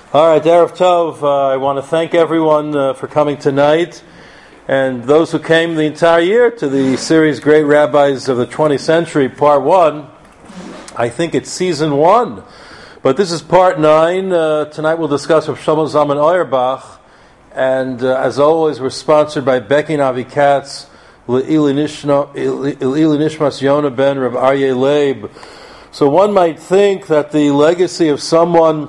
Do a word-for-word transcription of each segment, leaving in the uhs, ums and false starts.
All right, Erev Tov, uh, I want to thank everyone uh, for coming tonight, and those who came the entire year to the series Great Rabbis of the twentieth Century, Part one. I think it's Season one, but this is Part nine. Uh, tonight we'll discuss Rav Shlomo Zalman Auerbach, and uh, as always, we're sponsored by Becky and Avi Katz, L'Ili Nishmas Yonah ben Rav Aryeh Leib. So one might think that the legacy of someone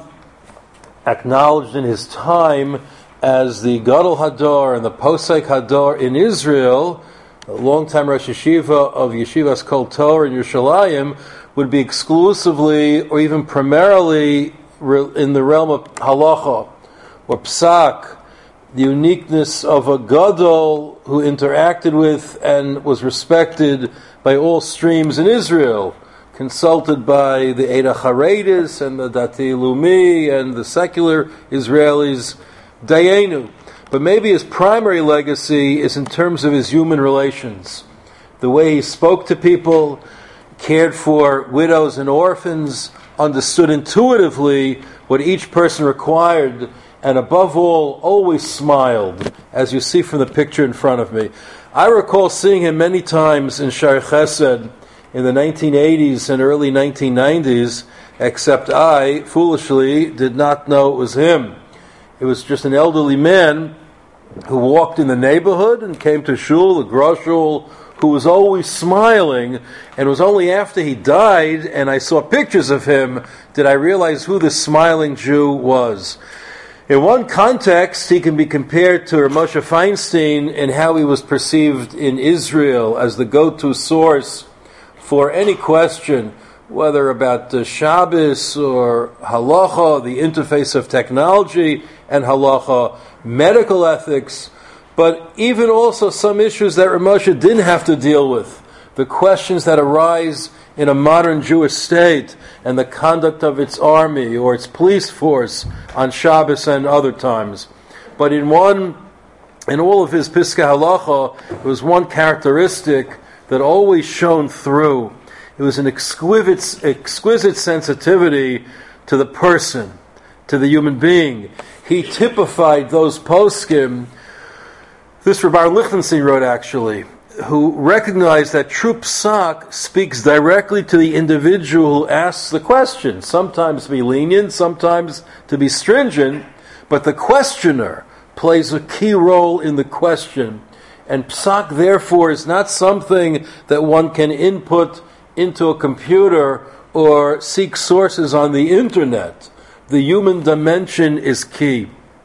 acknowledged in his time as the Gadol Hador and the Posek Hador in Israel, a long-time Rosh Yeshiva of Yeshivas Kol Torah in Yerushalayim, would be exclusively or even primarily in the realm of halacha or psak, the uniqueness of a Gadol who interacted with and was respected by all streams in Israel, consulted by the Eida Charedis and the Dati Lumi and the secular Israelis, Dayenu. But maybe his primary legacy is in terms of his human relations. The way he spoke to people, cared for widows and orphans, understood intuitively what each person required, and above all, always smiled, as you see from the picture in front of me. I recall seeing him many times in Sha'ar Chesed in the nineteen eighties and early nineteen nineties, except I, foolishly, did not know it was him. It was just an elderly man who walked in the neighborhood and came to shul, the Grosh shul, who was always smiling, and it was only after he died and I saw pictures of him did I realize who this smiling Jew was. In one context, he can be compared to Moshe Feinstein in how he was perceived in Israel as the go-to source for any question, whether about the Shabbos or halacha, the interface of technology and halacha, medical ethics, but even also some issues that Moshe didn't have to deal with, the questions that arise in a modern Jewish state and the conduct of its army or its police force on Shabbos and other times. But in one, in all of his Piskei Halacha, there was one characteristic that always shone through. It was an exquisite, exquisite sensitivity to the person, to the human being. He typified those poskim, this Rabbi Lichtenstein wrote actually, who recognized that true psak speaks directly to the individual who asks the question, sometimes to be lenient, sometimes to be stringent, but the questioner plays a key role in the question. And psak, therefore, is not something that one can input into a computer or seek sources on the internet. The human dimension is key.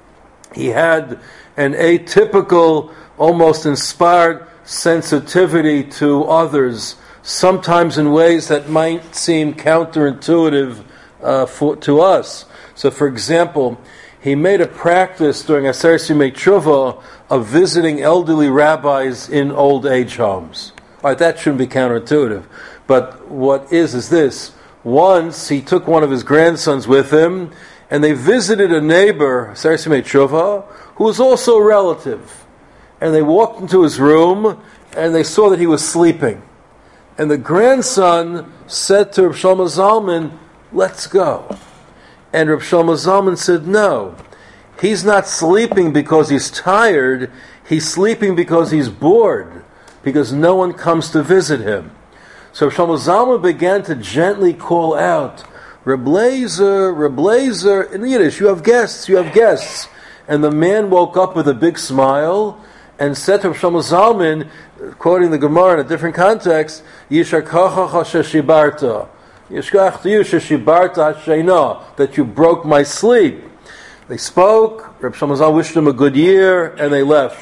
He had an atypical, almost inspired sensitivity to others, sometimes in ways that might seem counterintuitive uh, for, to us. So, for example, he made a practice during Aseret Yimei Tshuva of visiting elderly rabbis in old age homes. All right, that shouldn't be counterintuitive. But what is, is this. Once he took one of his grandsons with him, and they visited a neighbor, Aseret Yimei Tshuva, who was also a relative. And they walked into his room, and they saw that he was sleeping. And the grandson said to Rav Shlomo Zalman, "Let's go." And Rav Shlomo Zalman said, "No, he's not sleeping because he's tired. He's sleeping because he's bored, because no one comes to visit him." So Rav Shlomo Zalman began to gently call out, "Reb Leizer, Reb Leizer," in Yiddish, "You have guests, you have guests." And the man woke up with a big smile and said to Rav Shlomo Zalman, quoting the Gemara in a different context, "Yishar kacha sheshibarta." Yishkach to you, sheshibarta hasheina, that you broke my sleep. They spoke, Reb Shlomo Zalman wished them a good year, and they left.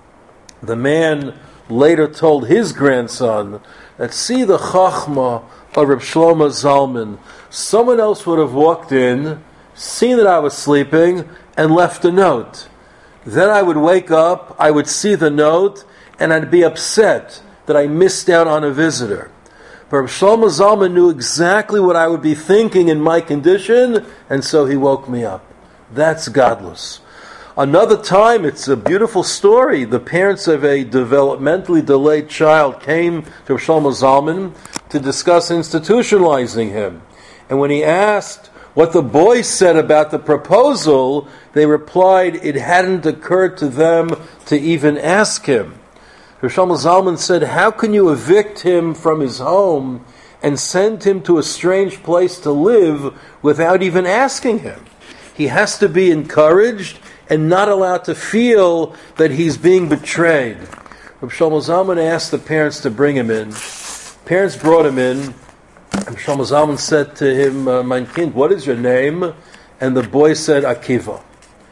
The man later told his grandson that, see the chachma of Reb Shlomo Zalman. Someone else would have walked in, seen that I was sleeping, and left a note. Then I would wake up, I would see the note, and I'd be upset that I missed out on a visitor. But Reb Shlomo Zalman knew exactly what I would be thinking in my condition, and so he woke me up. That's godless. Another time, it's a beautiful story. The parents of a developmentally delayed child came to Shlomo Zalman to discuss institutionalizing him. And when he asked What the boys said about the proposal, they replied it hadn't occurred to them to even ask him. Rav Shlomo Zalman said, how can you evict him from his home and send him to a strange place to live without even asking him? He has to be encouraged and not allowed to feel that he's being betrayed. Rav Shlomo Zalman asked the parents to bring him in. Parents brought him in. Rav Shlomo Zalman said to him, uh, Mein Kind, what is your name? And the boy said, Akiva.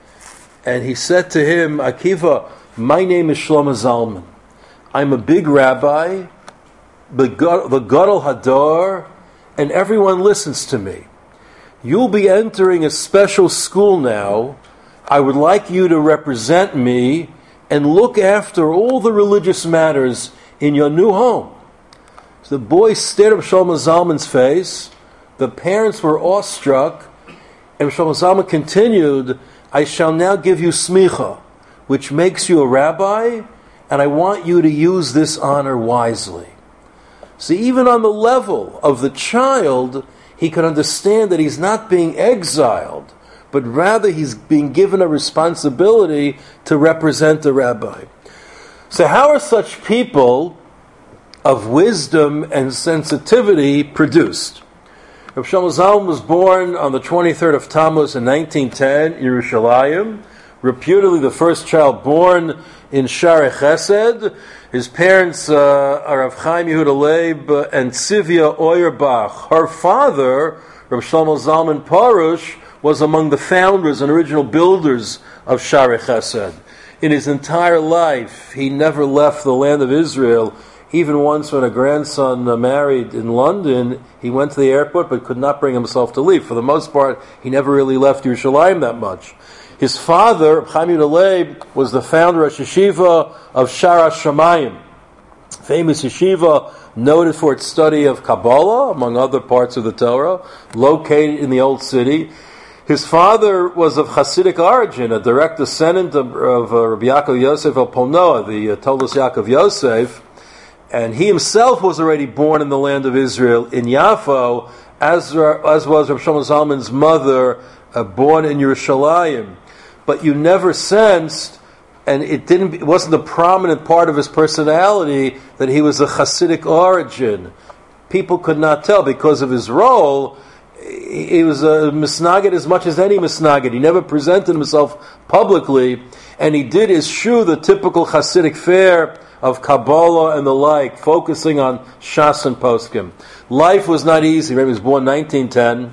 And he said to him, Akiva, my name is Shlomo Zalman. I'm a big rabbi, the Gadol Hador, and everyone listens to me. You'll be entering a special school now. I would like you to represent me and look after all the religious matters in your new home. So the boy stared at Shlomo Zalman's face. The parents were awestruck. And Shlomo Zalman continued, I shall now give you smicha, which makes you a rabbi, and I want you to use this honor wisely. See, even on the level of the child, he could understand that he's not being exiled, but rather he's being given a responsibility to represent the rabbi. So how are such people of wisdom and sensitivity produced? Rav Shlomo Zalman was born on the twenty-third of Tammuz in nineteen ten, Yerushalayim, reputedly the first child born in Sha'arei Chesed. His parents uh, are Rav Chaim Yehuda Leib and Tzivia Auerbach. Her father, Rav Shlomo Zalman Parush, was among the founders and original builders of Sha'arei Chesed. In his entire life, he never left the land of Israel. Even once when a grandson uh, married in London, he went to the airport but could not bring himself to leave. For the most part, he never really left Yerushalayim that much. His father, Chaim Yehuda Leib, was the founder of Yeshiva of Shara Shamayim, famous yeshiva noted for its study of Kabbalah, among other parts of the Torah, located in the Old City. His father was of Hasidic origin, a direct descendant of, of uh, Rabbi Yaakov Yosef of Polnoa, the uh, Tolos Yaakov Yosef, and he himself was already born in the land of Israel, in Yafo, as, as was Rav Shlomo Zalman's mother, uh, born in Yerushalayim. But you never sensed, and it didn't. It wasn't a prominent part of his personality that he was a Hasidic origin. People could not tell because of his role. He was a misnagid as much as any misnagid. He never presented himself publicly, and he did eschew the typical Hasidic fare of Kabbalah and the like, focusing on Shas and Poskim. Life was not easy. He was born nineteen ten.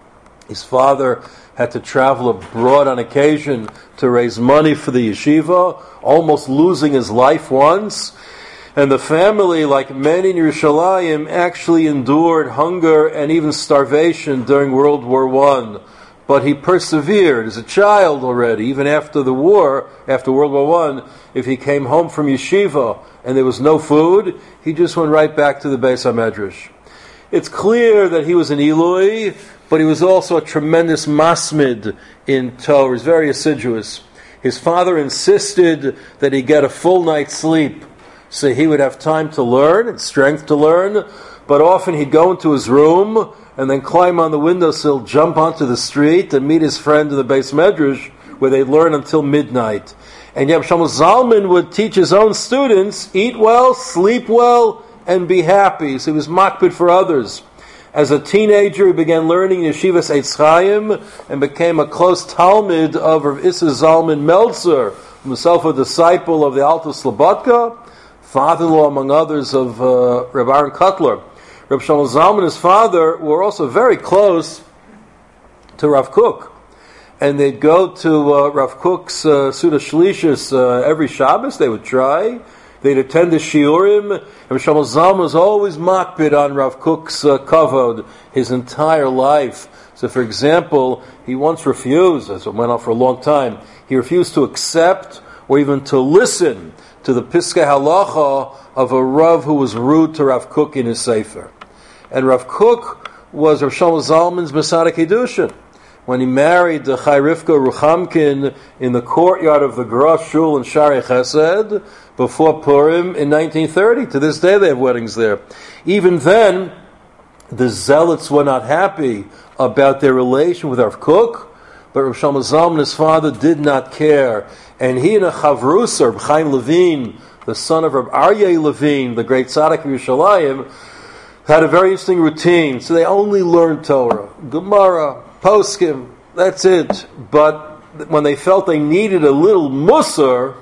His father had to travel abroad on occasion to raise money for the yeshiva, almost losing his life once. And the family, like many in Yerushalayim, actually endured hunger and even starvation during World War One. But he persevered as a child already, even after the war, after World War One. If he came home from yeshiva and there was no food, he just went right back to the Beis HaMedrash. It's clear that he was an Eloi, but he was also a tremendous masmid in Torah. He was very assiduous. His father insisted that he get a full night's sleep so he would have time to learn and strength to learn, but often he'd go into his room and then climb on the windowsill, jump onto the street, and meet his friend in the Beis Medrash, where they'd learn until midnight. And yet Shlomo Zalman would teach his own students, eat well, sleep well, and be happy. So he was makpid for others. As a teenager, he began learning Yeshivas Eitz Chaim and became a close talmid of Rav Issa Zalman Meltzer, himself a disciple of the Alter Slobodka, father-in-law, among others, of uh, Reb Aaron Kotler. Reb Shlomo Zalman and his father were also very close to Rav Kook. And they'd go to uh, Rav Kook's uh, Suda Shlishis uh, every Shabbos. They would try. They'd attend the Shiurim. And Shlomo Zalman was always makpid on Rav Kook's uh, kavod his entire life. So, for example, he once refused, as it went on for a long time, he refused to accept or even to listen to the Piskei Halacha of a Rav who was rude to Rav Kook in his Sefer. And Rav Kook was Rav Shlomo Zalman's Masada Kiddushin. When he married the Chai Rivka Ruchamkin in the courtyard of the Grosh Shul in Sha'arei Chesed before Purim in nineteen thirty. To this day they have weddings there. Even then, The zealots were not happy about their relation with Rav Kook, but Rav Shlomo Zalman, his father, did not care. And he and a Chavrusa, Reb Chaim Levine, the son of Reb Aryeh Levine, the great tzaddik of Yerushalayim, had a very interesting routine. So they only learned Torah, Gemara, Poskim, that's it. But when they felt they needed a little Musar,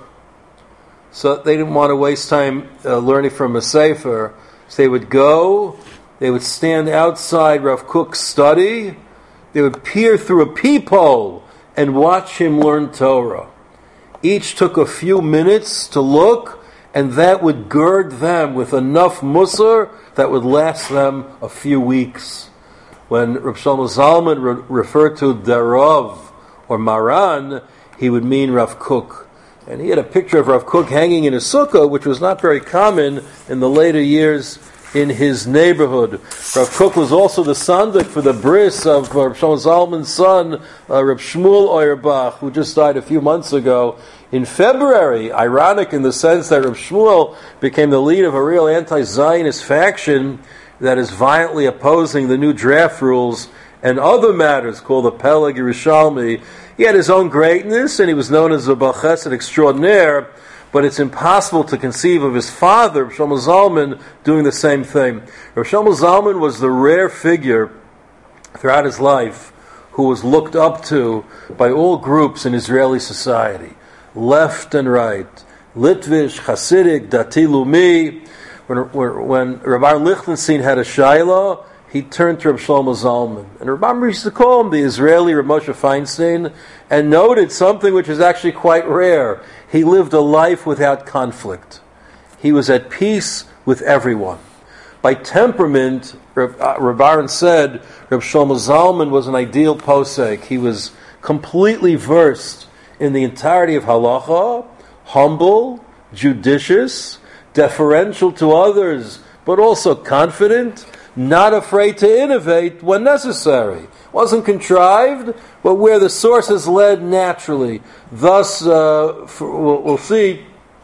so they didn't want to waste time uh, learning from a Sefer, so they would go, they would stand outside Rav Kook's study, they would peer through a peephole and watch him learn Torah. Each took a few minutes to look, and that would gird them with enough musar that would last them a few weeks. When Reb Shlomo Zalman re- referred to Darav or Maran, he would mean Rav Kook. And he had a picture of Rav Kook hanging in a sukkah, which was not very common in the later years in his neighborhood. Rav Kook was also the sandik for the bris of uh, Reb Shlomo Zalman's son, uh, Reb Shmuel Auerbach, who just died a few months ago in February. Ironic in the sense that Reb Shmuel became the lead of a real anti-Zionist faction that is violently opposing the new draft rules and other matters called the Peleg Yerushalmi. He had his own greatness, and he was known as a Baal Chesed extraordinaire, but it's impossible to conceive of his father, Reb Shlomo Zalman, doing the same thing. Reb Shlomo Zalman was the rare figure throughout his life who was looked up to by all groups in Israeli society, left and right, Litvish, Hasidic, Dati Lumi. When, when Rabbi Lichtenstein had a shayla, he turned to Reb Shlomo Zalman. And Rabbi used to call him the Israeli Reb Moshe Feinstein, and noted something which is actually quite rare. He lived a life without conflict. He was at peace with everyone. By temperament, Reb, uh, Reb Aaron said, Reb Shlomo Zalman was an ideal posek. He was completely versed in the entirety of halacha, humble, judicious, deferential to others, but also confident, not afraid to innovate when necessary. Wasn't contrived, but where the sources led naturally. Thus, uh, for, we'll, we'll see,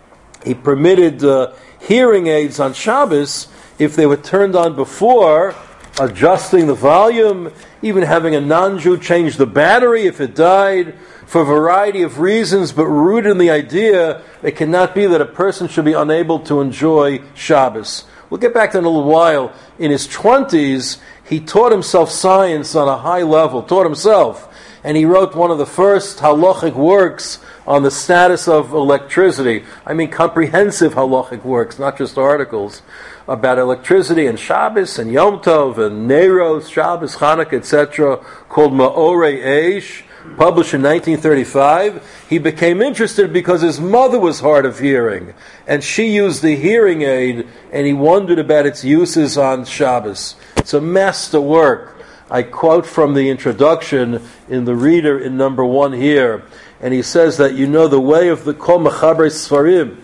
he permitted uh, hearing aids on Shabbos if they were turned on before, adjusting the volume, even having a non-Jew change the battery if it died, for a variety of reasons, but rooted in the idea it cannot be that a person should be unable to enjoy Shabbos. We'll get back to that in a little while. In his twenties, he taught himself science on a high level, taught himself, and he wrote one of the first halachic works on the status of electricity. I mean comprehensive halachic works, not just articles, about electricity and Shabbos and Yom Tov and Neiros, Shabbos, Chanukah, et cetera, called Ma'orei Eish, published in nineteen thirty-five. He became interested because his mother was hard of hearing, and she used the hearing aid, and he wondered about its uses on Shabbos. It's a master work. I quote from the introduction in the reader in number one here, and he says that, you know, the way of the Kol Mechaber Sfarim,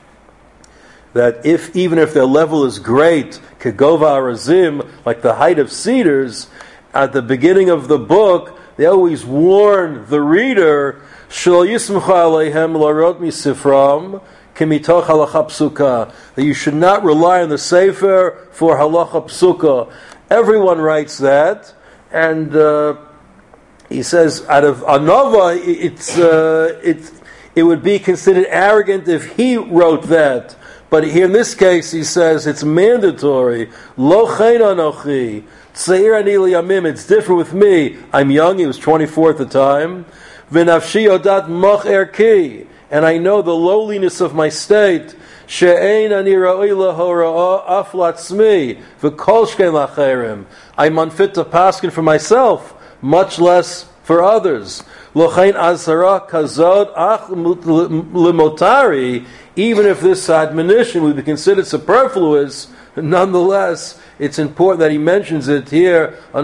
that if even if their level is great, Kegova Arazim, like the height of cedars, at the beginning of the book, they always warn the reader, Shelo yismcha aleihem larot misifram kemitoch halacha psuka, that you should not rely on the sefer for halacha psuka. Everyone writes that, and uh, he says, out of anova, it's uh, it it would be considered arrogant if he wrote that. But here in this case, he says it's mandatory. Lo chen anochi. It's different with me. I'm young, he was twenty-four at the time. V'nafshi yodat moch erki, and I know the lowliness of my state. She'ein ani ra'oi lahora'ah af latzmi, v'kol shkein lacherim. I'm unfit to paskin for myself, much less for others. Lochein azara kazod ach limotari. Even if this admonition would be considered superfluous, nonetheless, it's important that he mentions it here, to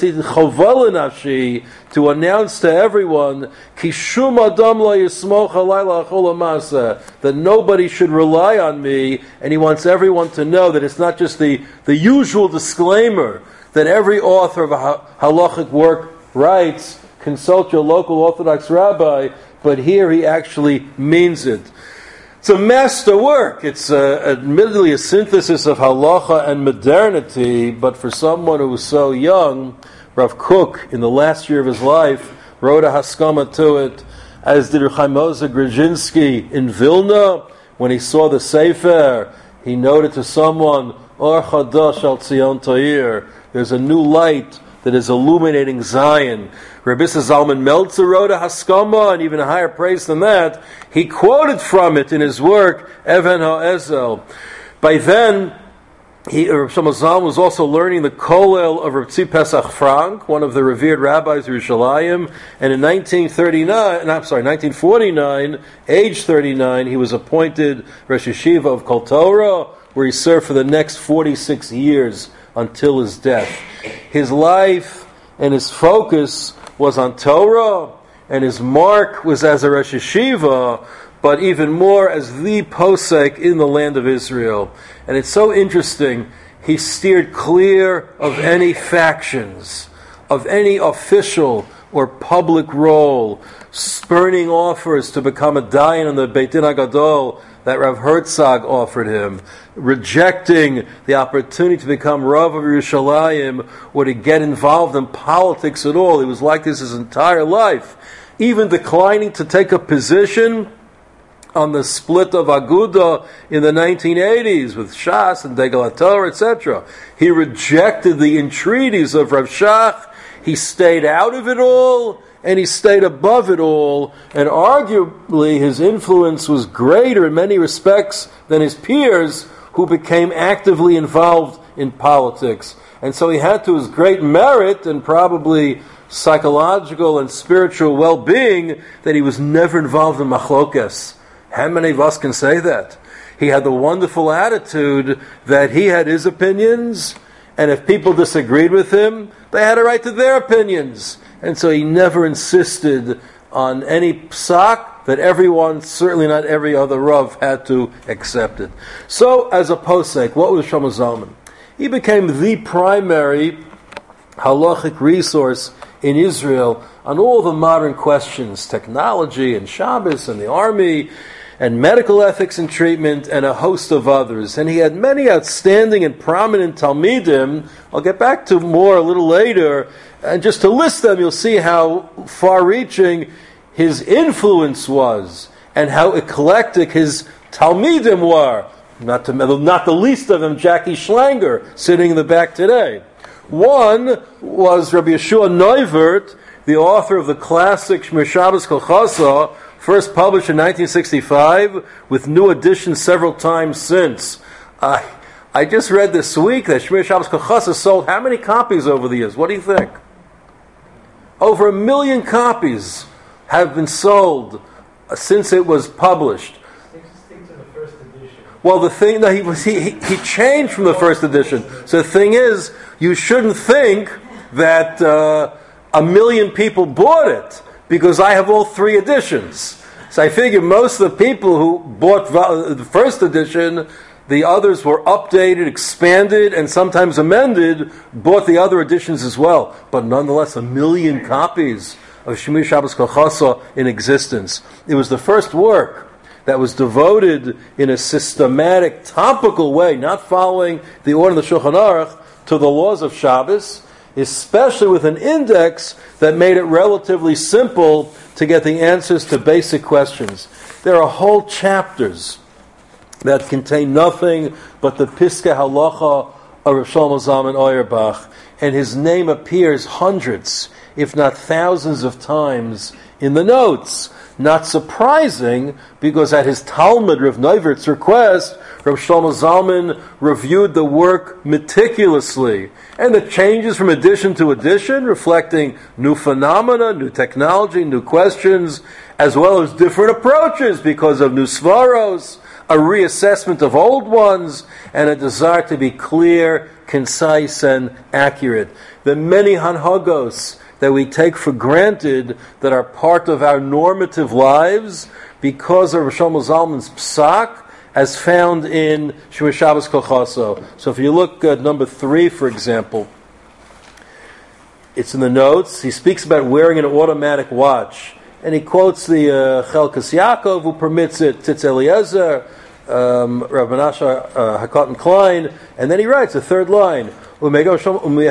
announce to everyone that nobody should rely on me, and he wants everyone to know that it's not just the, the usual disclaimer that every author of a halachic work writes, consult your local Orthodox rabbi, but here he actually means it. It's a master work. It's uh, admittedly a synthesis of halacha and modernity, but for someone who was so young, Rav Kook, in the last year of his life, wrote a haskama to it, as did Chaim Moshe Grudzinski in Vilna. When he saw the Sefer, he noted to someone, Or Chadash al Tzion Ta'ir, there's a new light that is illuminating Zion. Rabbi Zalman Meltzer wrote a haskama, and even a higher praise than that. He quoted from it in his work, Even HaEzel. By then, he, Rabbi Shlomo Zalman was also learning the Kollel of Rabbi Tzvi Pesach Frank, one of the revered rabbis of Yerushalayim, and in nineteen thirty-nine, no, I'm sorry, nineteen forty-nine, age thirty-nine, he was appointed Rosh Yeshiva of Kol Torah, where he served for the next forty-six years until his death. His life and his focus was on Torah, and his mark was as a Rosh Yeshiva, but even more as the posek in the land of Israel. And it's so interesting, he steered clear of any factions, of any official or public role, spurning offers to become a dayan in the Beit Din HaGadol that Rav Herzog offered him, rejecting the opportunity to become Rav of Yerushalayim or to get involved in politics at all. He was like this his entire life. Even declining to take a position on the split of Aguda in the nineteen eighties with Shas and Degel HaTorah, et cetera. He rejected the entreaties of Rav Shach. He stayed out of it all, and he stayed above it all, and arguably his influence was greater in many respects than his peers who became actively involved in politics. And so he had to his great merit and probably psychological and spiritual well-being that he was never involved in machlokes. How many of us can say that? He had the wonderful attitude that he had his opinions, and if people disagreed with him, they had a right to their opinions. And so he never insisted on any psak that everyone, certainly not every other Rav, had to accept it. So, as a posek, what was Shlomo Zalman? He became the primary halachic resource in Israel on all the modern questions, technology and Shabbos and the army, and medical ethics and treatment, and a host of others. And he had many outstanding and prominent Talmidim. I'll get back to more a little later. And just to list them, you'll see how far-reaching his influence was, and how eclectic his Talmidim were. Not, to, not the least of them, Jackie Schlanger, sitting in the back today. One was Rabbi Yeshua Neuvert, the author of the classic Shmir Shabbos Kol Chasa, first published in nineteen sixty-five, with new editions several times since. Uh, I just read this week that Shmir Shabbos Kol Chasa sold how many copies over the years? What do you think? Over a million copies have been sold uh, since it was published. Stick to the first edition. Well, the thing that he was, he, he changed from the first edition. So the thing is, you shouldn't think that uh, a million people bought it, because I have all three editions. So I figure most of the people who bought the first edition, the others were updated, expanded, and sometimes amended, bought the other editions as well. But nonetheless, a million copies of Shmir Shabbos Kol Chasa in existence. It was the first work that was devoted in a systematic, topical way, not following the order of the Shulchan Aruch, to the laws of Shabbos, especially with an index that made it relatively simple to get the answers to basic questions. There are whole chapters that contain nothing but the Piskei Halacha of Rav Shlomo Zalman Auerbach, and his name appears hundreds, if not thousands of times in the notes. Not surprising, because at his Talmud, Rav Neuvert's request, Rav Shlomo Zalman reviewed the work meticulously, and the changes from edition to edition, reflecting new phenomena, new technology, new questions, as well as different approaches because of new svaros, a reassessment of old ones, and a desire to be clear, concise, and accurate. The many hanhagos that we take for granted that are part of our normative lives because of Rav Shlomo Zalman's psak, as found in Shmir Shabbos Kol Chasa. So if you look at number three, for example, it's in the notes. He speaks about wearing an automatic watch, and he quotes the uh, Chelkas Yaakov, who permits it, Tzitz Eliezer, um, Rav Menashe uh, Hakotin Klein, and then he writes the third line. That's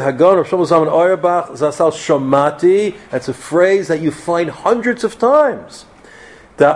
a phrase that you find hundreds of times. Even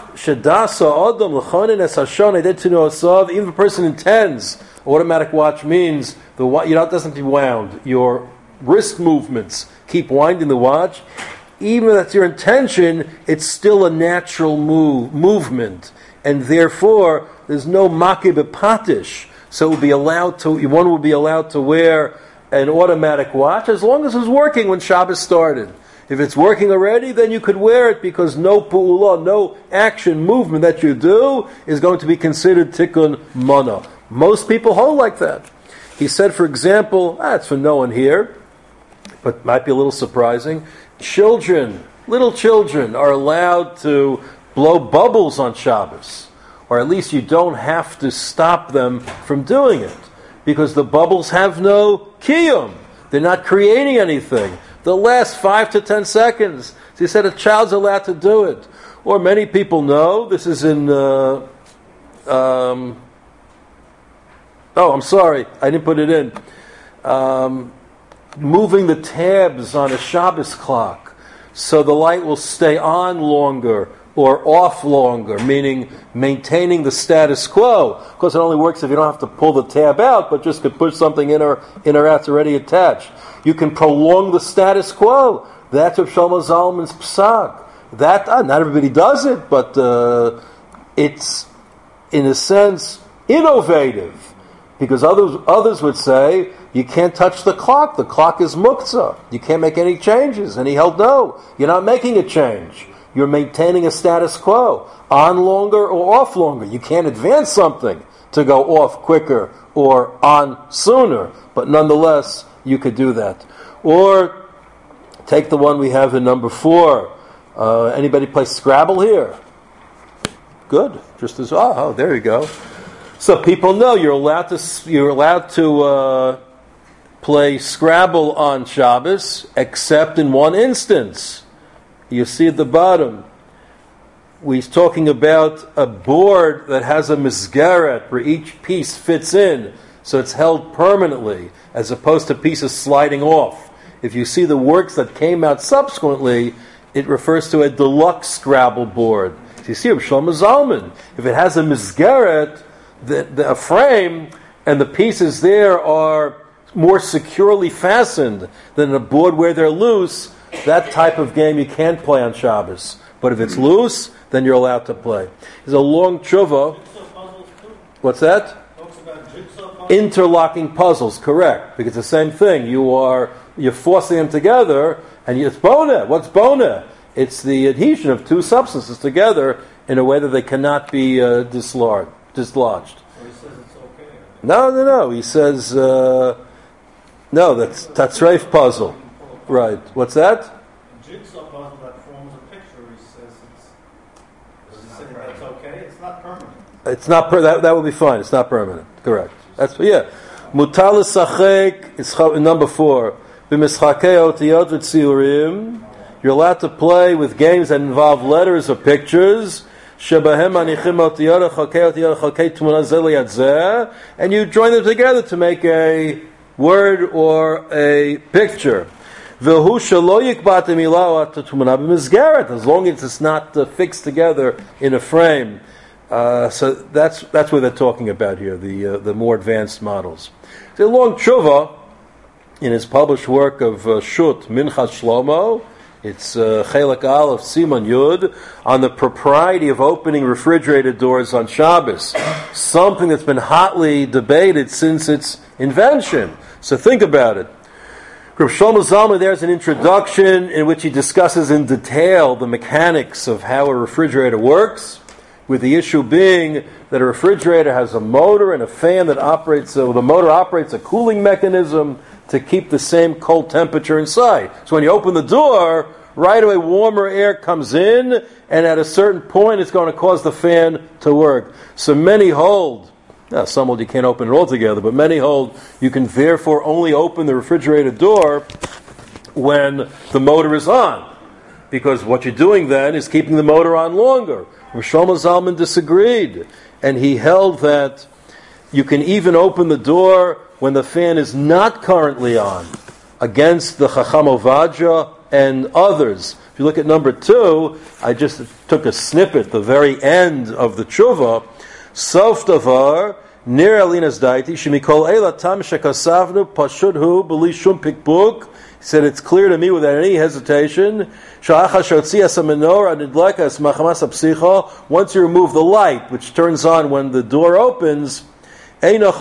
if a person intends, automatic watch means the watch, you know, it doesn't be wound. Your wrist movements keep winding the watch. Even if that's your intention, it's still a natural move, movement. And therefore, there's no makeh b'patish. So it will be allowed to, one will be allowed to wear an automatic watch as long as it's working when Shabbos started. If it's working already, then you could wear it because no pu'ulah, no action, movement that you do is going to be considered tikkun mana. Most people hold like that. He said, for example, ah, it's for no one here, but might be a little surprising. Children, little children are allowed to blow bubbles on Shabbos. Or at least you don't have to stop them from doing it. Because the bubbles have no kiyum. They're not creating anything. They'll last five to ten seconds. So he said a child's allowed to do it. Or many people know, this is in... Uh, um, oh, I'm sorry, I didn't put it in. Um, moving the tabs on a Shabbos clock so the light will stay on longer or off longer, meaning maintaining the status quo. Of course, it only works if you don't have to pull the tab out, but just could push something in or in or out, it's already attached. You can prolong the status quo. That's what Shlomo Zalman's psak. That uh, not everybody does it, but uh, it's in a sense innovative, because others others would say you can't touch the clock. The clock is muktzah. You can't make any changes. And he held no. You're not making a change. You're maintaining a status quo, on longer or off longer. You can't advance something to go off quicker or on sooner, but nonetheless, you could do that. Or take the one we have in number four. Uh, anybody play Scrabble here? Good. Just as oh, oh, there you go. So people know you're allowed to you're allowed to uh, play Scrabble on Shabbos, except in one instance. You see at the bottom, we're talking about a board that has a misgaret where each piece fits in, so it's held permanently, as opposed to pieces sliding off. If you see the works that came out subsequently, it refers to a deluxe Scrabble board. So you see, Shlomo Zalman, if it has a misgaret, the, the, a frame, and the pieces there are more securely fastened than a board where they're loose, that type of game you can't play on Shabbos. But if it's loose, then you're allowed to play. There's a long tshuva. What's that? Interlocking puzzles, correct. Because it's the same thing. You are, you're forcing them together, and it's bona. What's bona? It's the adhesion of two substances together in a way that they cannot be uh, dislodged. dislodged. So he says it's okay. No, no, no. He says, uh, no, that's Tatzreif puzzle. Right. What's that? A jigsaw puzzle that forms a picture, he says it's, he's saying that's okay. It's not permanent. It's not per, that. That would be fine. It's not permanent. Correct. That's yeah. Mutar l'sachek is number four. B'mischakei otiyot v'tziurim. You're allowed to play with games that involve letters or pictures. Shebahem anichim otiyot chakei otiyot chakei tmuna zeh liyad zeh, and you join them together to make a word or a picture. As long as it's not uh, fixed together in a frame. Uh, so that's that's what they're talking about here, the uh, the more advanced models. The long tshuva, in his published work of uh, Shut, Minchas Shlomo, it's uh, Chelek Aleph Siman Yud, on the propriety of opening refrigerator doors on Shabbos, something that's been hotly debated since its invention. So think about it. Rav Shlomo Zalman, there's an introduction in which he discusses in detail the mechanics of how a refrigerator works, with the issue being that a refrigerator has a motor and a fan that operates, uh, the motor operates a cooling mechanism to keep the same cold temperature inside. So when you open the door, right away warmer air comes in, and at a certain point it's going to cause the fan to work. So many hold, now, some hold you can't open it altogether, but many hold you can therefore only open the refrigerator door when the motor is on. because what you're doing then is keeping the motor on longer. Shlomo Zalman disagreed, and he held that you can even open the door when the fan is not currently on, against the Chacham Ovadia and others. If you look at number two, I just took a snippet, the very end of the tshuva. Sof davar nir alinas daiti shemikol eila tam shekasavnu pashudhu b'li shum pikbuk. He said, it's clear to me without any hesitation. Once you remove the light, which turns on when the door opens, you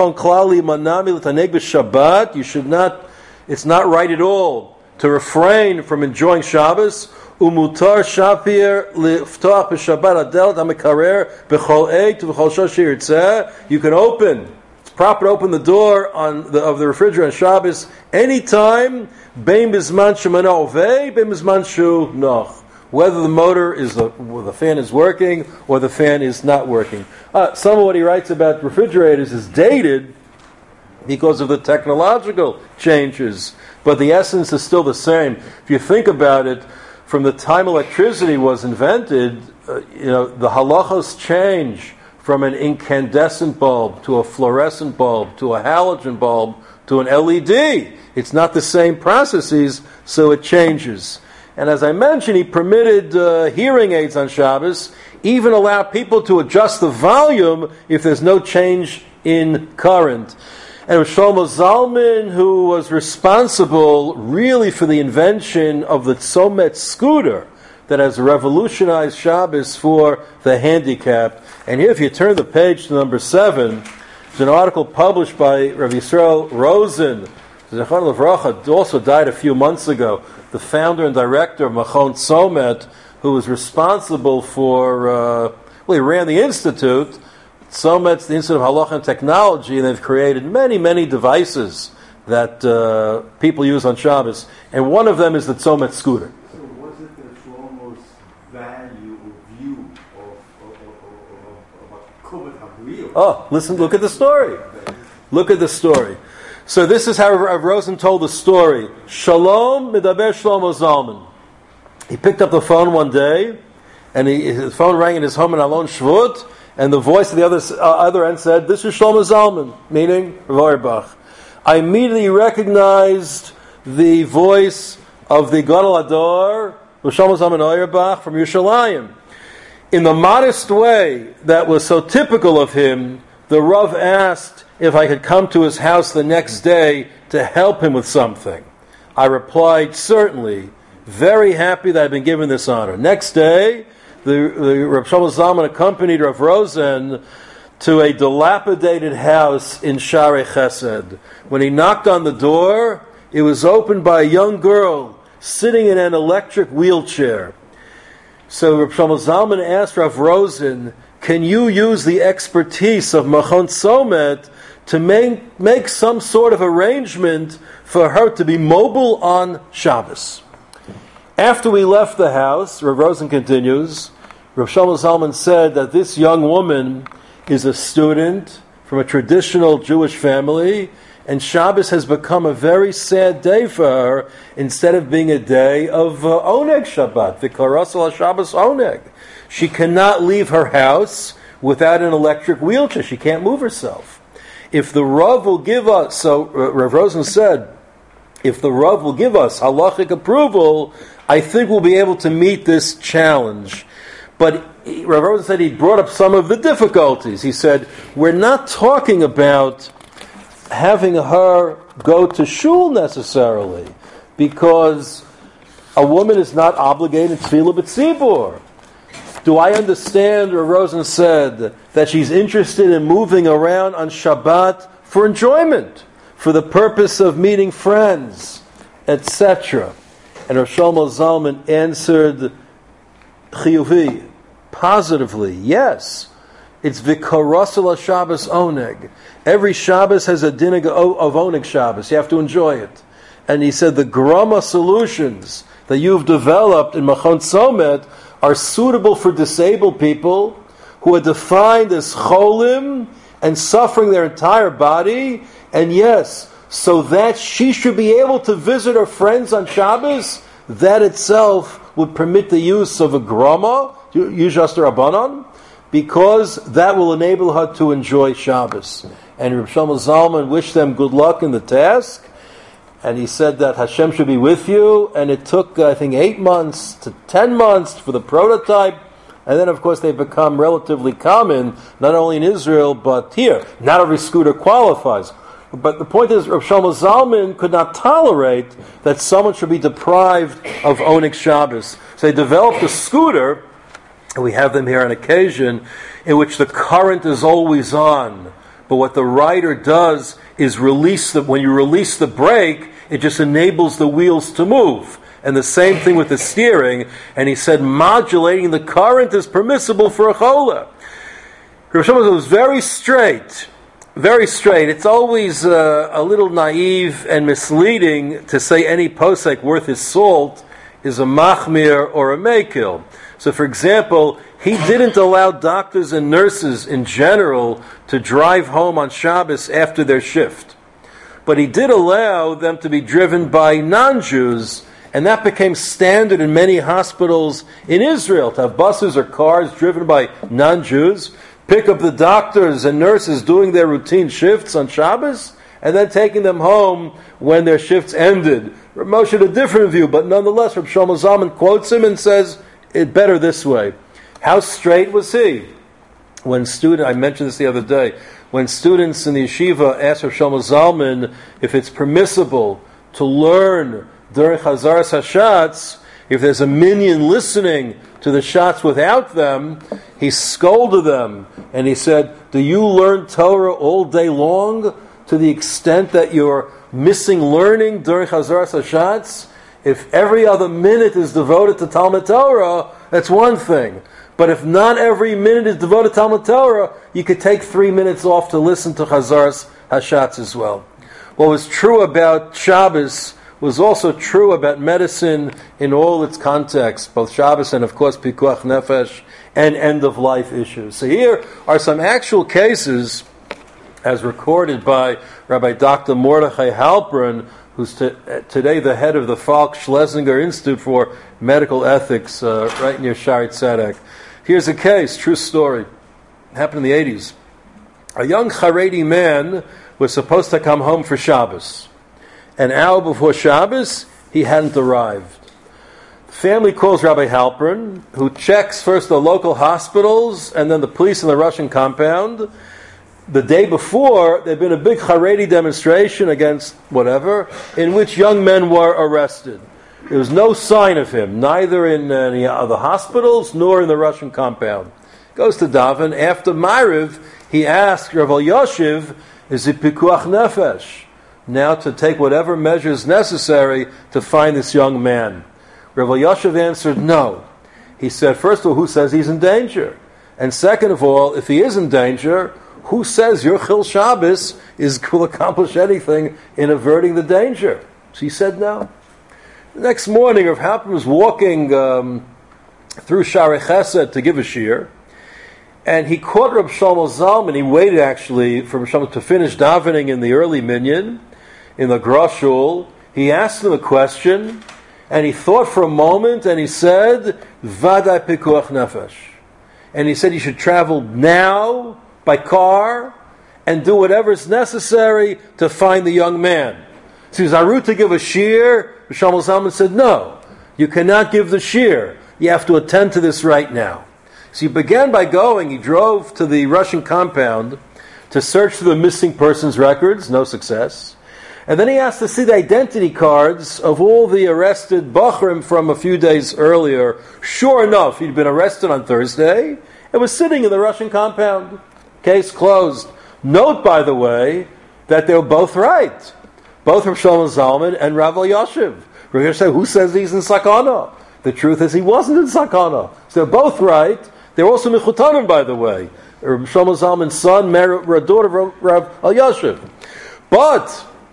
should not, it's not right at all to refrain from enjoying Shabbos. Umutar shapir liftach b'Shabbat adelat hamekarer b'chol eik v'chol shosh yirtzeh. You can open. It's proper to open the door on the, of the refrigerator on Shabbos anytime. Bein bizman shemana ovei, bein bizman shu noch. Whether the motor is the, the fan is working or the fan is not working. Uh, some of what he writes about refrigerators is dated because of the technological changes, but the essence is still the same. If you think about it, from the time electricity was invented, uh, you know, the halachos change from an incandescent bulb to a fluorescent bulb to a halogen bulb to an L E D. It's not the same processes, so it changes. And as I mentioned, he permitted uh, hearing aids on Shabbos, even allowed people to adjust the volume if there's no change in current. And it was Shlomo Zalman who was responsible really for the invention of the Tzomet scooter that has revolutionized Shabbos for the handicapped. And here, if you turn the page to number seven, there's an article published by Rabbi Yisrael Rosen, Zechron Levracha, also died a few months ago, the founder and director of Machon Tzomet, who was responsible for, uh, well, he ran the institute. Tzomet's the Institute of Halacha and Technology, and they've created many, many devices that uh, people use on Shabbos. And one of them is the Tzomet scooter. So was it the Shlomo's value or view of, of, of, of, of a Kovet HaBriot? Oh, listen, look at the story. Look at the story. So this is how Rav Rosen told the story. Shalom medaber Shlomo Zalman. He picked up the phone one day, and he, his phone rang in his home in Alon Shvut, and the voice of the other uh, other end said, "This is Shlomo Zalman," meaning Rav Auerbach. I immediately recognized the voice of the Gadol Ador, Shlomo Zalman Auerbach from Yerushalayim. In the modest way that was so typical of him, the Rav asked if I could come to his house the next day to help him with something. I replied, certainly, very happy that I've been given this honor. Next day, the, the Rav Shlomo Zalman accompanied Rav Rosen to a dilapidated house in Sharei Chesed. When he knocked on the door, it was opened by a young girl sitting in an electric wheelchair. So Rav Shlomo Zalman asked Rav Rosen, can you use the expertise of Machon Tzomet to make, make some sort of arrangement for her to be mobile on Shabbos? After we left the house, Rav Rosen continues, Rav Shlomo Zalman said that this young woman is a student from a traditional Jewish family, and Shabbos has become a very sad day for her instead of being a day of uh, Oneg Shabbat, V'karasal Shabbos Oneg. She cannot leave her house without an electric wheelchair. She can't move herself. If the Rav will give us, so uh, Rav Rosen said, if the Rav will give us halachic approval, I think we'll be able to meet this challenge. But he, Rav Rosen said he brought up some of the difficulties. He said, we're not talking about having her go to shul necessarily, because a woman is not obligated to tefillah b'tzibur. Do I understand, Rav Rosen said, that she's interested in moving around on Shabbat for enjoyment, for the purpose of meeting friends, et cetera? And Rav Shlomo Zalman answered chiyuvi, positively, yes. It's V'karasel Shabbos Oneg. Every Shabbos has a din of Oneg Shabbos. You have to enjoy it. And he said the Grama solutions that you've developed in Machon Tzomet are suitable for disabled people who are defined as cholim and suffering their entire body. And yes, so that she should be able to visit her friends on Shabbos, that itself would permit the use of a grama, Yushas Rabbanon, because that will enable her to enjoy Shabbos. And Reb Shlomo Zalman wished them good luck in the task, and he said that Hashem should be with you, and it took, I think, eight months to ten months for the prototype, and then, of course, they've become relatively common, not only in Israel, but here. Not every scooter qualifies. But the point is, Reb Shlomo Zalman could not tolerate that someone should be deprived of Onyx Shabbos. So they developed a scooter, and we have them here on occasion, in which the current is always on. But what the rider does is release the, when you release the brake, it just enables the wheels to move. And the same thing with the steering. And he said modulating the current is permissible for a chola. Rav Shlomo was very straight. Very straight. It's always uh, a little naive and misleading to say any posek worth his salt is a machmir or a mekil. So, for example, he didn't allow doctors and nurses in general to drive home on Shabbos after their shift. But he did allow them to be driven by non-Jews, and that became standard in many hospitals in Israel, to have buses or cars driven by non-Jews, pick up the doctors and nurses doing their routine shifts on Shabbos, and then taking them home when their shifts ended. Rav Moshe had a different view, but nonetheless, Rav Shlomo Zalman quotes him and says, it better this way. How straight was he? When student, I mentioned this the other day, when students in the yeshiva asked Rav Shlomo Zalman if it's permissible to learn during Chazaras HaShatz, if there's a minion listening to the shots without them, he scolded them and he said, do you learn Torah all day long to the extent that you're missing learning during Chazaras HaShatz? If every other minute is devoted to Talmud Torah, that's one thing. But if not every minute is devoted to Talmud Torah, you could take three minutes off to listen to Chazaras HaShatz as well. What was true about Shabbos was also true about medicine in all its contexts, both Shabbos and, of course, Pikuach Nefesh and end-of-life issues. So here are some actual cases, as recorded by Rabbi Doctor Mordechai Halpern, who's t- today the head of the Falk Schlesinger Institute for Medical Ethics, uh, right near Shari Tzedek. Here's a case, true story. It happened in the eighties. A young Haredi man was supposed to come home for Shabbos. An hour before Shabbos, he hadn't arrived. The family calls Rabbi Halpern, who checks first the local hospitals and then the police in the Russian compound. The day before, there had been a big Haredi demonstration against whatever, in which young men were arrested. There was no sign of him, neither in any of the hospitals nor in the Russian compound. Goes to Davin. After Ma'ariv, he asked Rav Elyashiv, is it Pikuach Nefesh? Now to take whatever measures necessary to find this young man. Rav Elyashiv answered, no. He said, first of all, who says he's in danger? And second of all, if he is in danger, who says your Chil Shabbos is will accomplish anything in averting the danger? So he said no. The next morning, Rav Halpern was walking um, through Shari Chesed to give a shir, and he caught Rav Shlomo Zalman. He waited actually for Rav Shlomo to finish davening in the early minyan, in the Groshul. He asked him a question, and he thought for a moment, and he said, Vadai Pikuach Nefesh. And he said he should travel now by car and do whatever is necessary to find the young man. So he was arut to give a shir. Shlomo Zalman said, no, you cannot give the shir. You have to attend to this right now. So he began by going, he drove to the Russian compound to search for the missing persons records, no success. And then he asked to see the identity cards of all the arrested Bachrim from a few days earlier. Sure enough, he'd been arrested on Thursday and was sitting in the Russian compound. Case closed. Note, by the way, that they were both right. Both Rav Shlomo Zalman and Rav Elyashiv. Rav Elyashiv, who says he's in Sakana? The truth is he wasn't in Sakana. So they're both right. They're also Mechutanim, by the way. Rav Shlomo Zalman's son married a daughter of Rav Elyashiv. But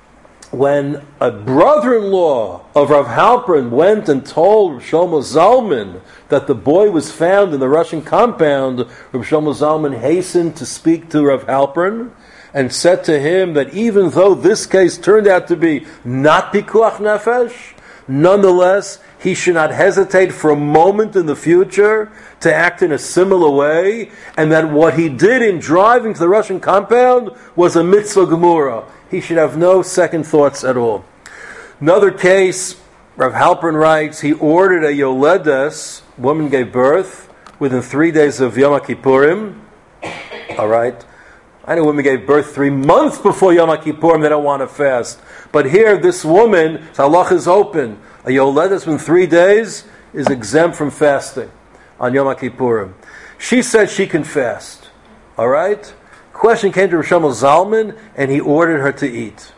when a brother-in-law of Rav Halpern went and told Rav Shlomo Zalman that the boy was found in the Russian compound, Rav Shlomo Zalman hastened to speak to Rav Halpern and said to him that even though this case turned out to be not Pikuach Nefesh, nonetheless, he should not hesitate for a moment in the future to act in a similar way, and that what he did in driving to the Russian compound was a mitzvah gemura. He should have no second thoughts at all. Another case, Rav Halpern writes, he ordered a yoledes, woman gave birth, within three days of Yom Kippurim. All right. I know women gave birth three months before Yom Kippurim, they don't want to fast. But here, this woman, halach is open. A yoledes within three days is exempt from fasting on Yom Kippurim. She said she can fast. All right? Question came to Rosh Zalman, and he ordered her to eat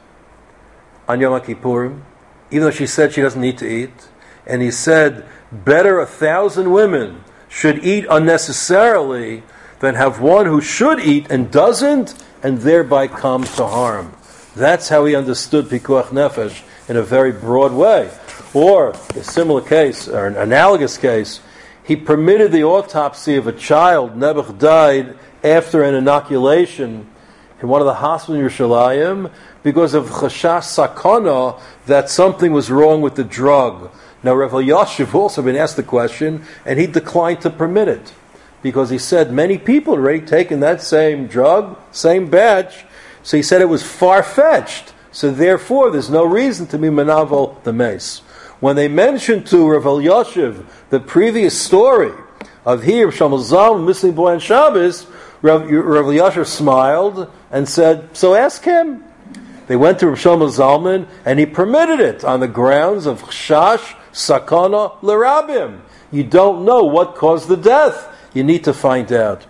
on Yom Kippurim, even though she said she doesn't need to eat. And he said, better a thousand women should eat unnecessarily than have one who should eat and doesn't, and thereby comes to harm. That's how he understood Pikuach Nefesh in a very broad way. Or, a similar case, or an analogous case, he permitted the autopsy of a child. Nebuch died after an inoculation in one of the hospitals in Yerushalayim because of chashash sakana that something was wrong with the drug. Now, Rav Elyashiv also been asked the question, and he declined to permit it because he said many people had already taken that same drug, same batch, so he said it was far-fetched. So therefore, there's no reason to be menavel the mace. When they mentioned to Rav Elyashiv the previous story of here, Shlomo Zalman missing boy on Shabbos, Rav, Rav Elyashiv smiled and said, so ask him. They went to Rav Shlomo Zalman and he permitted it on the grounds of chash sakana l'rabim. You don't know what caused the death. You need to find out.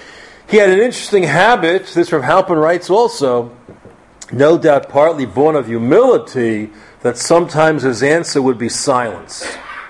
He had an interesting habit, this Rav Halpern writes also, no doubt partly born of humility, that sometimes his answer would be silence.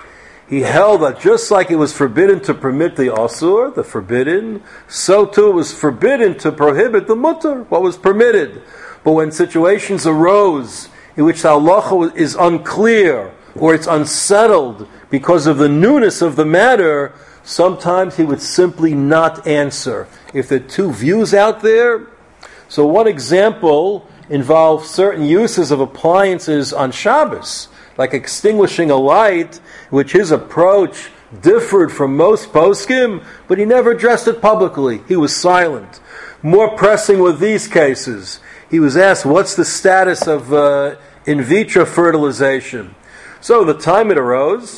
He held that just like it was forbidden to permit the asur, the forbidden, so too it was forbidden to prohibit the mutter, what was permitted. But when situations arose in which the halacha is unclear or it's unsettled because of the newness of the matter, sometimes he would simply not answer. If there are two views out there, so one example involves certain uses of appliances on Shabbos, like extinguishing a light, which his approach differed from most poskim, but he never addressed it publicly. He was silent. More pressing with these cases. He was asked, what's the status of uh, in vitro fertilization? So the time it arose,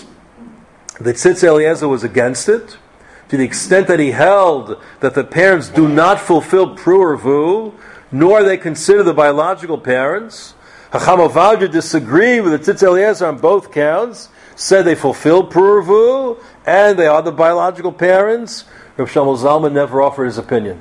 the Tzitz Eliezer was against it, to the extent that he held that the parents do not fulfill Pru Urvu, nor they consider the biological parents. Hacham Ovadia disagreed with the Tzitz Eliezer on both counts, said they fulfill Pru Urvu, and they are the biological parents. Rav Shlomo Zalman never offered his opinion.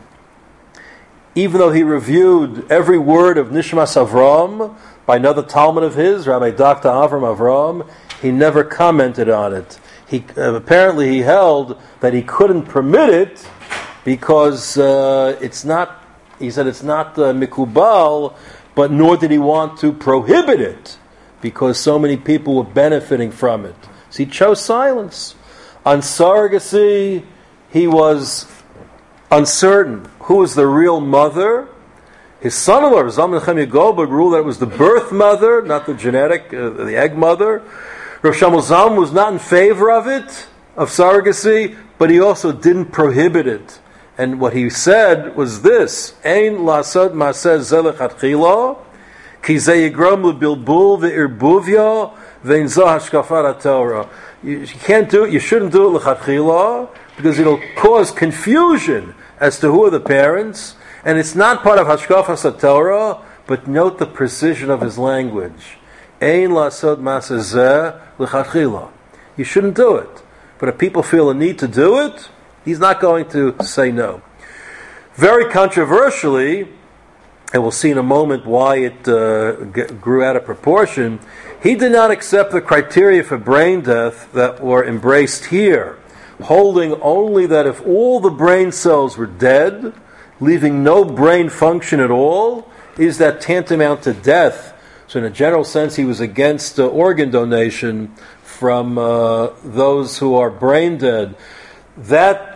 Even though he reviewed every word of Nishmas Avram by another Talmud of his, Rabbi Doctor Avram Avram, he never commented on it. He uh, apparently he held that he couldn't permit it because uh, it's not. He said it's not uh, mikubal, but nor did he want to prohibit it because so many people were benefiting from it. So he chose silence. On surrogacy, he was uncertain. Who was the real mother? His son-in-law, Zalman Nechemia Goldberg, ruled that it was the birth mother, not the genetic, uh, the egg mother. Rav Shlomo Zalman was not in favor of it, of surrogacy, but he also didn't prohibit it. And what he said was this: Ein lasod maseh zeh lechatchila, ki zeh yigrom lebilbul ve'irbuvya ve'in zo hashkafat haTorah. You can't do it. You shouldn't do it lechatchila because it'll cause confusion as to who are the parents, and it's not part of hashkafas haTorah. But note the precision of his language. Ein lasod maseh zeh lechatchila. You shouldn't do it. But if people feel a need to do it, he's not going to say no. Very controversially, and we'll see in a moment why it uh, get, grew out of proportion, he did not accept the criteria for brain death that were embraced here, holding only that if all the brain cells were dead, leaving no brain function at all, is that tantamount to death. So in a general sense, he was against uh, organ donation from uh, those who are brain dead. That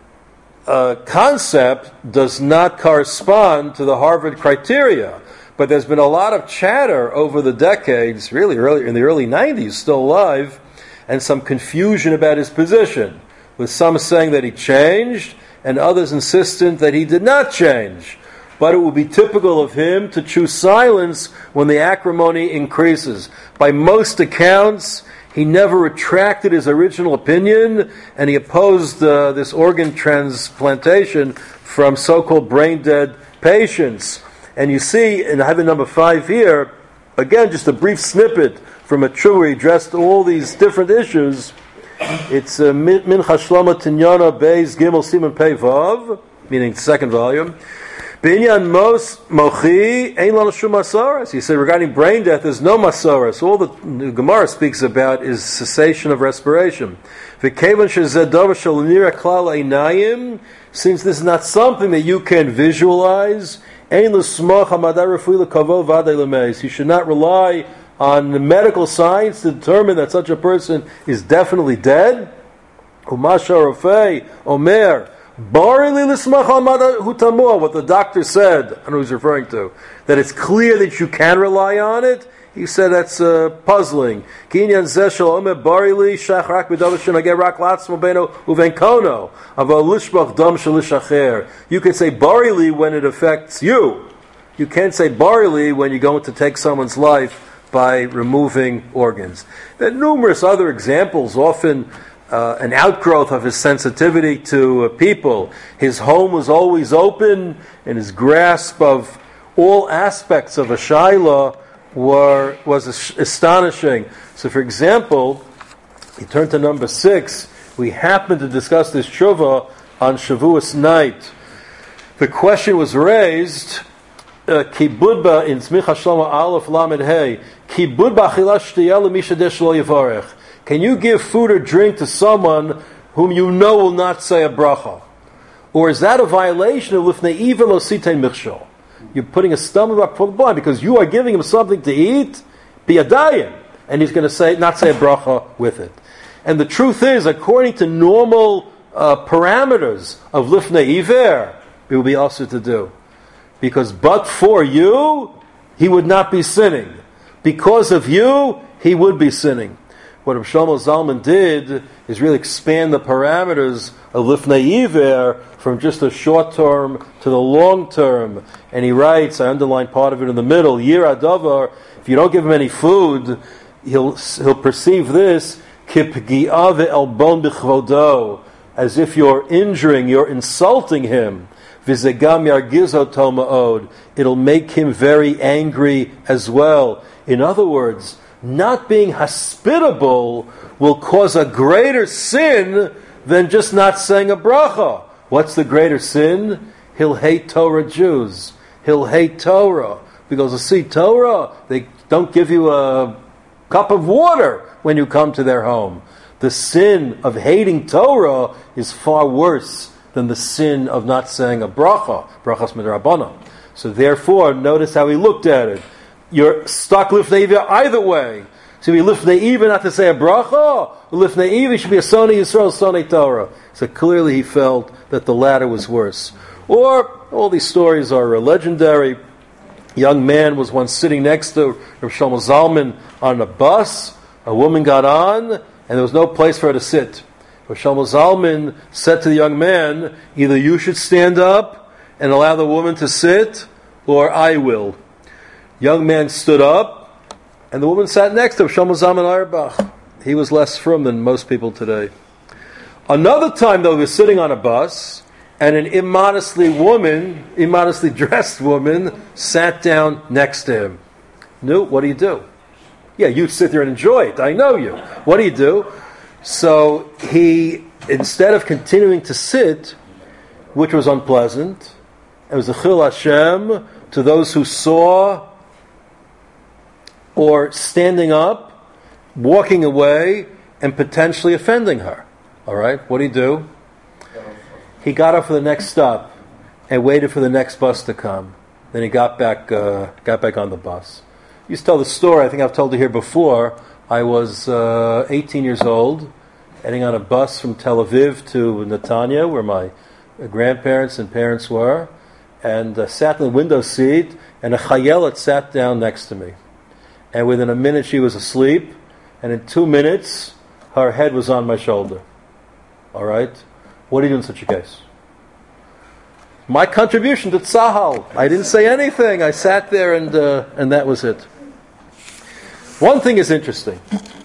Uh, concept does not correspond to the Harvard criteria, but there's been a lot of chatter over the decades, really early in the early nineties, still alive, and some confusion about his position, with some saying that he changed, and others insistent that he did not change. But it would be typical of him to choose silence when the acrimony increases. By most accounts, he never retracted his original opinion, and he opposed uh, this organ transplantation from so-called brain-dead patients. And you see, in Heaven number five here, again, just a brief snippet from a true where he addressed all these different issues. It's uh, Mincha Shloma Tinyana Beis Gimel Siman Pei Vav, meaning the second volume. Binyan Mos Mochi Ein Lana Shum Masoras. He said regarding brain death, there's no Masoras. All the Gemara speaks about is cessation of respiration. V'kevan shezeh davar shel nira klal einayim. Since this is not something that you can visualize, Ein l'smach hamadar rafui l'kavo v'adei l'meis. You should not rely on the medical science to determine that such a person is definitely dead. Umasha Rafei Omer Barili l'smach hamada hutamua. What the doctor said, I don't know who he's referring to, that it's clear that you can rely on it. He said that's uh, puzzling. Kinyan zeshel omer barili shachrak b'davashin ager rak latzmo beno uvenkono aval lishbach dam shelishacher. You can say barili when it affects you. You can't say barili when you're going to take someone's life by removing organs. There are numerous other examples, often uh, an outgrowth of his sensitivity to uh, people. His home was always open, and his grasp of all aspects of a shayla were was astonishing. So, for example, he turned to number six. We happened to discuss this tshuva on Shavuos night. The question was raised, Kibudba in Tzmicha Shlomo Aleph Lamed Hey. Kibudba achila shtiyah lemisha desh lo yivarech. Can you give food or drink to someone whom you know will not say a bracha? Or is that a violation of lifnei iver lo sitei michshol? You're putting a stumbling block for the blind because you are giving him something to eat, be a dayan, and he's going to say not say a bracha with it. And the truth is, according to normal uh, parameters of lifnei iver, it will be also to do. Because but for you, he would not be sinning. Because of you, he would be sinning. What Rav Shlomo Zalman did is really expand the parameters of Lifnei Iver from just the short term to the long term. And he writes, I underline part of it in the middle, Yir Adavar, if you don't give him any food, he'll he'll perceive this, Kipgi'ah ve'elbon b'chvodo, as if you're injuring, you're insulting him. V'zegam yargizo toma'od, it'll make him very angry as well. In other words, not being hospitable will cause a greater sin than just not saying a bracha. What's the greater sin? He'll hate Torah Jews. He'll hate Torah. Because you see, Torah, they don't give you a cup of water when you come to their home. The sin of hating Torah is far worse than the sin of not saying a bracha. Brachas midrabanan. So therefore, notice how he looked at it. You're stuck lifnei iver either way. So we lifnei iver not to say a bracha, lifnei iver should be a sonei Yisrael, sonei Torah. So clearly he felt that the latter was worse. Or, all these stories are legendary. A young man was once sitting next to Rav Shlomo Zalman on a bus. A woman got on, and there was no place for her to sit. Rav Shlomo Zalman said to the young man, either you should stand up and allow the woman to sit, or I will. Young man stood up, and the woman sat next to him, Shlomo Zalman Auerbach. He was less frum than most people today. Another time, though, he was sitting on a bus, and an immodestly woman, immodestly dressed woman, sat down next to him. No, what do you do? Yeah, you sit there and enjoy it. I know you. What do you do? So he, instead of continuing to sit, which was unpleasant, it was a chil Hashem to those who saw, or standing up, walking away, and potentially offending her. All right, what did he do? He got up for the next stop and waited for the next bus to come. Then he got back, uh, got back on the bus. I used to tell the story. I think I've told it here before. I was uh, eighteen years old, heading on a bus from Tel Aviv to Netanya, where my grandparents and parents were, and uh, sat in the window seat, and a chayelet sat down next to me. And within a minute she was asleep, and in two minutes her head was on my shoulder. All right? What do you do in such a case? My contribution to Tzahal. I didn't say anything. I sat there and uh, and that was it. One thing is interesting.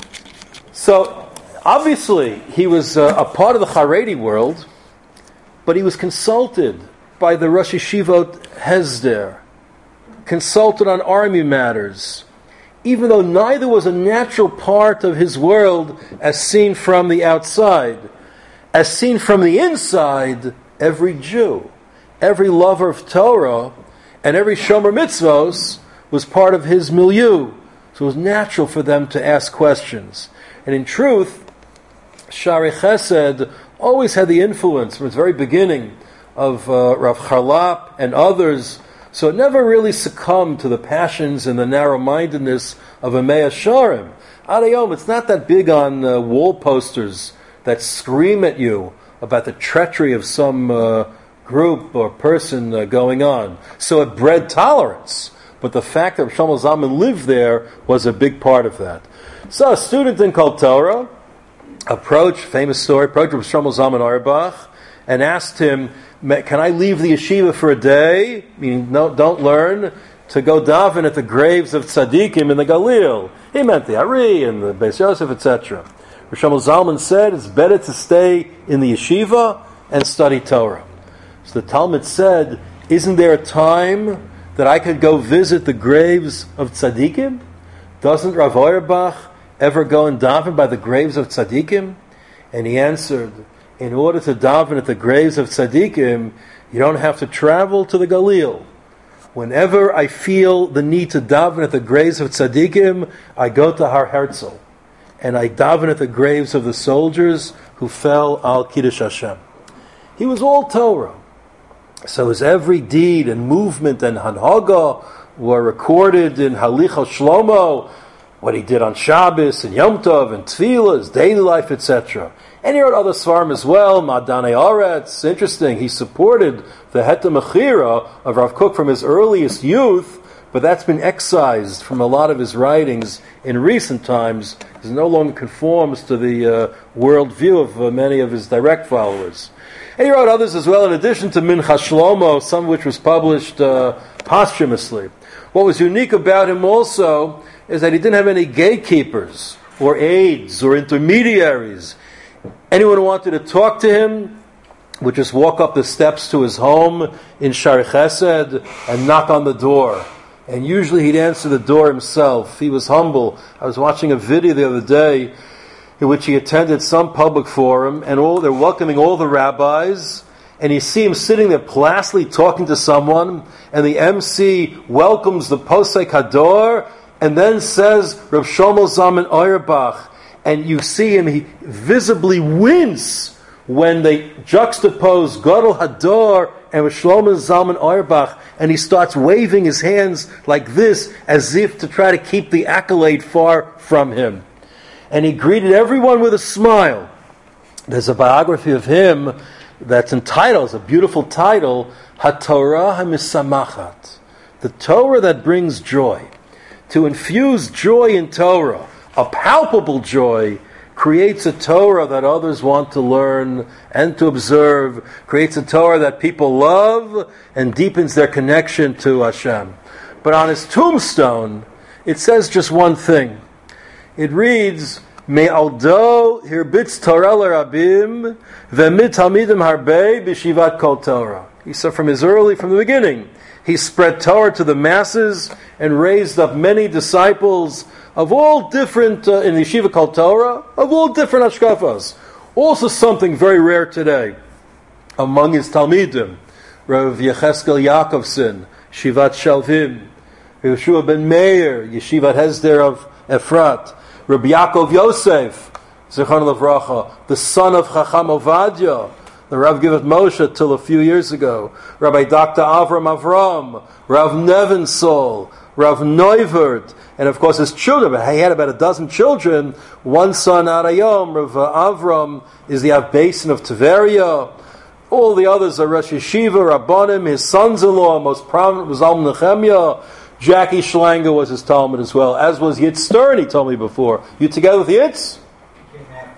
So, obviously, he was uh, a part of the Haredi world, but he was consulted by the Rosh Yeshivot Hesder, consulted on army matters, even though neither was a natural part of his world as seen from the outside. As seen from the inside, every Jew, every lover of Torah, and every Shomer Mitzvos was part of his milieu. So it was natural for them to ask questions. And in truth, Shari Chesed always had the influence from its very beginning of uh, Rav Charlap and others. So it never really succumbed to the passions and the narrow-mindedness of a Mea Sharim. Adayom, it's not that big on uh, wall posters that scream at you about the treachery of some uh, group or person uh, going on. So it bred tolerance. But the fact that Rav Shlomo Zalman lived there was a big part of that. So a student in Kol Torah approached, famous story, approached Rav Shlomo Zalman Auerbach and asked him, can I leave the yeshiva for a day, meaning no, don't learn, to go daven at the graves of tzaddikim in the Galil? He meant the Ari and the Beis Yosef, et cetera. Rav Shlomo Zalman said it's better to stay in the yeshiva and study Torah. So the Talmud said, isn't there a time that I could go visit the graves of tzaddikim? Doesn't Rav Auerbach ever go and daven by the graves of tzaddikim? And he answered, in order to daven at the graves of tzaddikim, you don't have to travel to the Galil. Whenever I feel the need to daven at the graves of tzaddikim, I go to Har Herzl, and I daven at the graves of the soldiers who fell al Kiddush Hashem. He was all Torah. So his every deed and movement and hanhaga were recorded in Halicha Shlomo, what he did on Shabbos and Yom Tov and Tefillah, his daily life, et cetera. And he wrote other svarim as well, Madane Aretz. Interesting, he supported the Heta Mechira of Rav Kook from his earliest youth, but that's been excised from a lot of his writings in recent times. It no longer conforms to the uh, worldview of uh, many of his direct followers. And he wrote others as well, in addition to Mincha Shlomo, some of which was published uh, posthumously. What was unique about him also is that he didn't have any gatekeepers or aides or intermediaries. Anyone who wanted to talk to him would just walk up the steps to his home in Shari Chesed and knock on the door. And usually he'd answer the door himself. He was humble. I was watching a video the other day in which he attended some public forum, and all they're welcoming all the rabbis, and you see him sitting there placidly talking to someone, and the M C welcomes the Posek Hador, and then says, Rav Shlomo Zalman Auerbach, and you see him, he visibly wince when they juxtapose Gadol Hador and Rav Shlomo Zalman Auerbach, and he starts waving his hands like this, as if to try to keep the accolade far from him. And he greeted everyone with a smile. There's a biography of him that's entitled, it's a beautiful title, HaTorah HaMisamachat, the Torah that brings joy. To infuse joy in Torah, a palpable joy, creates a Torah that others want to learn and to observe, creates a Torah that people love and deepens their connection to Hashem. But on his tombstone, it says just one thing. It reads, Me'aldo hirbitz Torah l'rabim ve'mid talmidim harbei b'shivat kol Torah. He said from his early, from the beginning, he spread Torah to the masses and raised up many disciples of all different, uh, in the Yeshiva Kol Torah, of all different hashkafas. Also something very rare today among his Talmidim, Rav Yecheskel Yaakovson, Shivat Shalvim, Yeshua ben Meir, Yeshivat Hesder of Efrat, Rabbi Yaakov Yosef, Zichron Livracha, the son of Chacham Ovadia, the Rav Givat Moshe till a few years ago, Rabbi Doctor Avram Avram, Rav Nevensol, Rav Neuvert, and of course his children. He had about a dozen children. One son, Arayom, Rav Avram, is the Av Basin of Tveria. All the others are Rosh Yeshiva, Rabbanim. His sons-in-law, most prominent was Al Nechemia. Jackie Schlanger was his Talmud as well, as was Yitz Stern, he told me before. You together with Yitz? He came after me.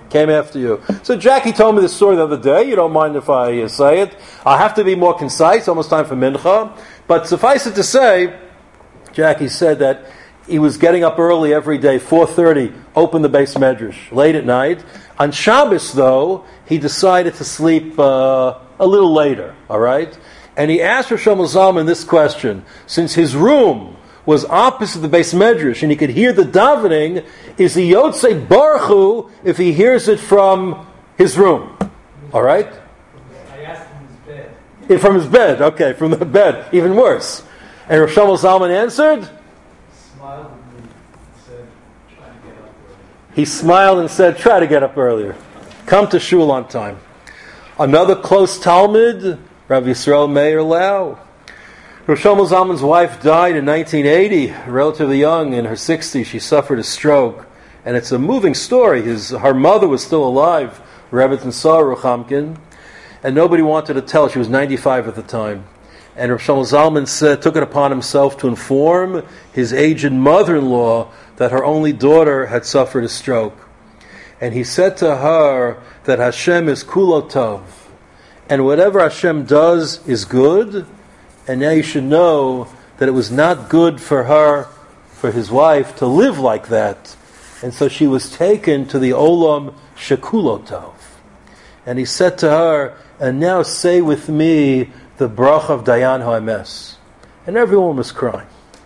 came after you. So Jackie told me this story the other day. You don't mind if I uh, say it. I have to be more concise. Almost time for mincha. But suffice it to say, Jackie said that he was getting up early every day, four thirty, open the base medrash, late at night. On Shabbos, though, he decided to sleep uh, a little later, all right? And he asked Rosh Shlomo Zalman this question. Since his room was opposite the base medrash and he could hear the davening, is he Yotzei Baruch Hu if he hears it from his room? All right? I asked him his bed. Yeah, from his bed, okay, from the bed, even worse. And Rosh Shlomo Zalman answered? Smiled and said, try to get up early. He smiled and said, try to get up earlier. Come to shul on time. Another close Talmud, Rav Yisrael Meir Lau. Rosh Shlomo Zalman's wife died in nineteen eighty, relatively young, in her sixties. She suffered a stroke. And it's a moving story. His, her mother was still alive, Rebbetzin Sarah Ruchamkin, and nobody wanted to tell. She was ninety-five at the time. And Rosh Shlomo Zalman said, took it upon himself to inform his aged mother-in-law that her only daughter had suffered a stroke. And he said to her that Hashem is kulo tov, and whatever Hashem does is good, and now you should know that it was not good for her, for his wife, to live like that. And so she was taken to the Olam Shekulo Tov. And he said to her, and now say with me the bracha of Dayan HaEmes. And everyone was crying.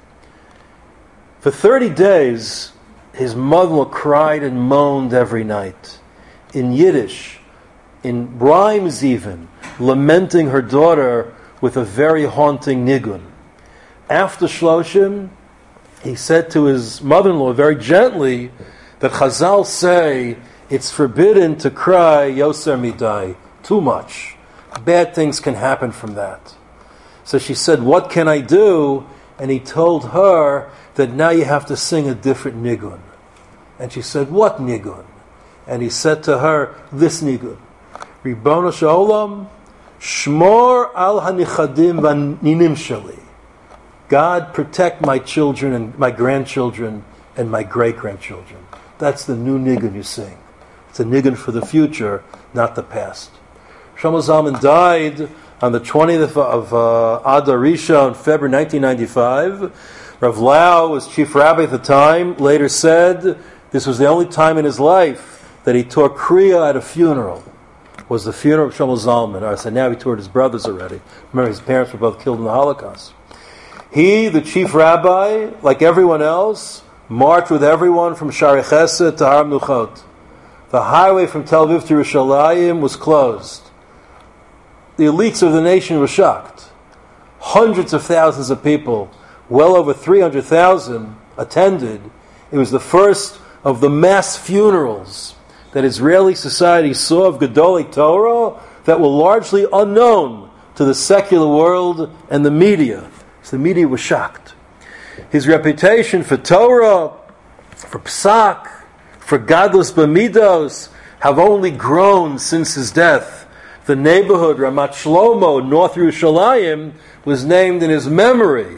For thirty days, his mother cried and moaned every night, in Yiddish, in rhymes even, lamenting her daughter with a very haunting nigun. After Shloshim, he said to his mother-in-law very gently that Chazal say it's forbidden to cry Yoser Midai, too much. Bad things can happen from that. So she said, what can I do? And he told her that now you have to sing a different nigun. And she said, what nigun? And he said to her, this nigun. Ribono Shalom, Shmor al hanichadim v'ninim shali. God, protect my children and my grandchildren and my great-grandchildren. That's the new nigun you sing. It's a nigun for the future, not the past. Shlomo Zalman died on the twentieth of uh, Adar Rishon in February nineteen ninety-five. Rav Lau was chief rabbi at the time, later said this was the only time in his life that he taught Kriya at a funeral. Was the funeral of Shlomo Zalman. I said, now he taught his brothers already. Remember, his parents were both killed in the Holocaust. He, the chief rabbi, like everyone else, marched with everyone from Shari Chesed to Har Nuchot. The highway from Tel Aviv to Yerushalayim was closed. The elites of the nation were shocked. Hundreds of thousands of people, well over three hundred thousand, attended. It was the first of the mass funerals that Israeli society saw of Gedolei Torah that were largely unknown to the secular world and the media. So the media was shocked. His reputation for Torah, for Psak, for godless Bamidos have only grown since his death. The neighborhood, Ramat Shlomo, North Yerushalayim, was named in his memory.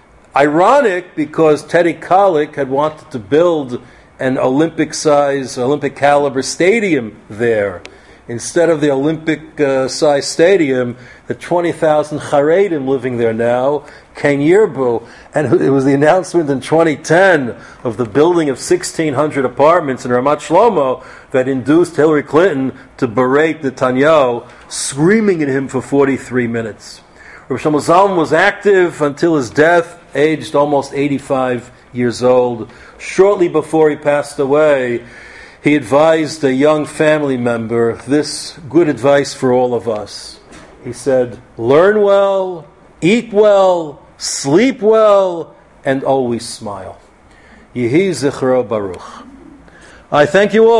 Ironic because Teddy Kollek had wanted to build an Olympic-size, Olympic-caliber stadium there. Instead of the Olympic-sized uh, stadium, the twenty thousand Charedim living there now can yirbu. And it was the announcement in twenty ten of the building of sixteen hundred apartments in Ramat Shlomo that induced Hillary Clinton to berate Netanyahu, screaming at him for forty-three minutes. Rav Shlomo Zalman was active until his death, aged almost eighty-five years old. Shortly before he passed away, he advised a young family member this good advice for all of us. He said, learn well, eat well, sleep well, and always smile. Yehi Zichro Baruch. I thank you all.